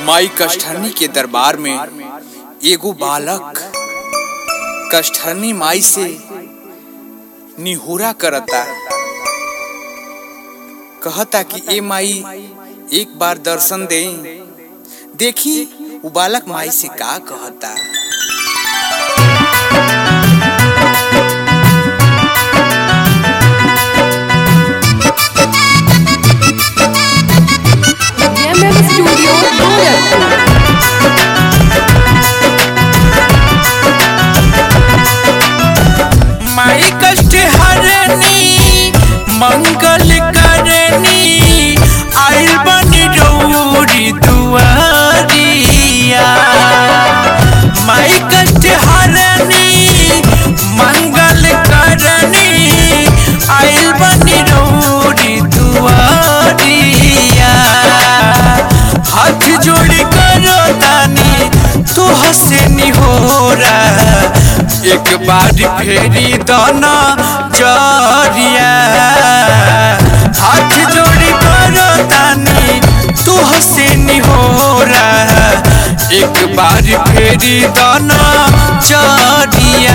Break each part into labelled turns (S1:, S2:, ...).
S1: माई कष्टहरनी के दरबार में एगो बालक कष्टहरनी माई से निहोरा करता, कहता कि ए माई एक बार दर्शन दे। देखी वो बालक माई से का कहता।
S2: माई कष्टहरनी मंगल करनी आइल बनी रौरी दुआरिया। माई कष्टहरनी मंगल करनी आइल बनी रौरी दुआरिया। हाथ जोड़ी करो तानी तोह से निहोरा, एक बार फेरी दाना जरिया। हाथ जोड़ी करो तानी तोह से निहोरा, एक बार फेरी दाना जरिया।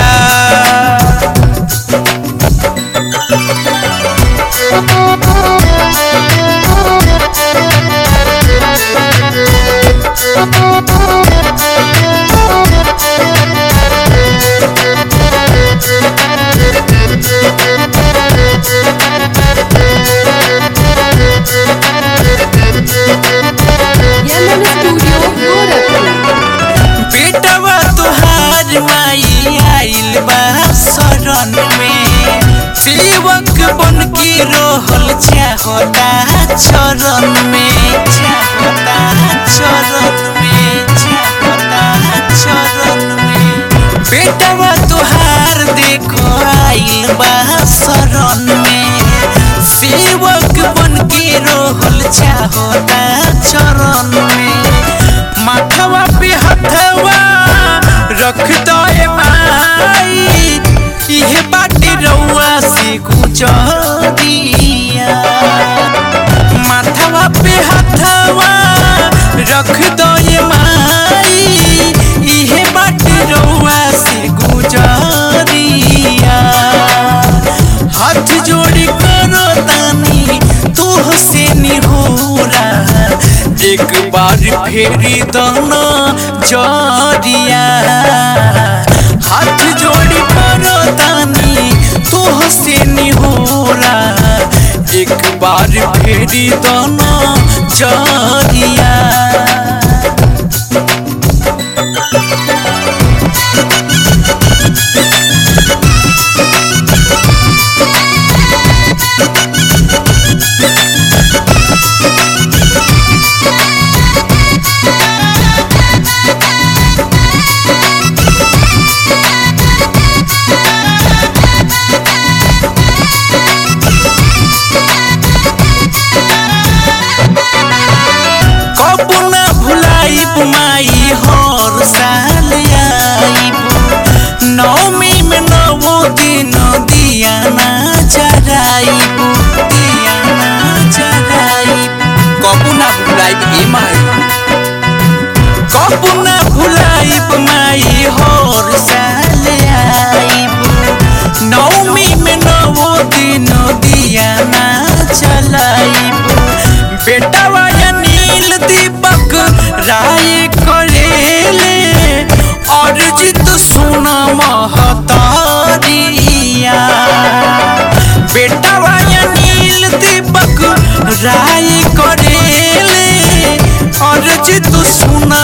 S2: बेटवा तुहार माई आइल बा शरण में, सेवक बन के रहल चाहता चरण में, चाहता चरण में, चाहता चरण में। बेटवा तुहार देखो आइल बा शरण में, सेवक बन के रहल चाहता चरण में। माथवा पे हथवा रख दे माई, इहे बाटे रउआ से गुजरिया। माथवा पे हथवा रख दे माई, इहे बाटे रउआ से गुजरिया। हाथ जोड़ी करो तानी तोह से निहोरा, एक बार फेरी दाना जरिया। हाथ जोड़ी करो तानी तोह से निहोरा, एक बार फेरी दाना जरिया। माई हर साल आइबू, नवमी में नवो दिन दियाना जराइबू, दियाना जराइबू।
S1: कबू ना भुलाइब ए माई,
S2: कबू ना भुलाइब माई हर साल आइबू, नवमी में नवो दिन दियाना जलाइबू। बेटवा नील दीपक राय करेले अर्जित सुना महतारिया। बेटवा नील दीपक राय करेले अर्जित सुना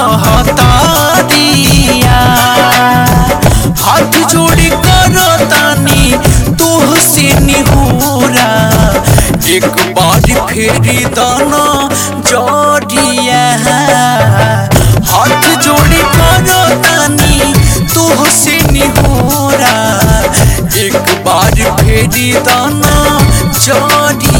S2: महतारिया। हाथ जोड़ी करो तानी तोह से निहोरा, एक बार फेरी दाना जरिया। हाथ जोड़ी करो तानी तोह से निहोरा, एक बार फेरी दाना जरिया।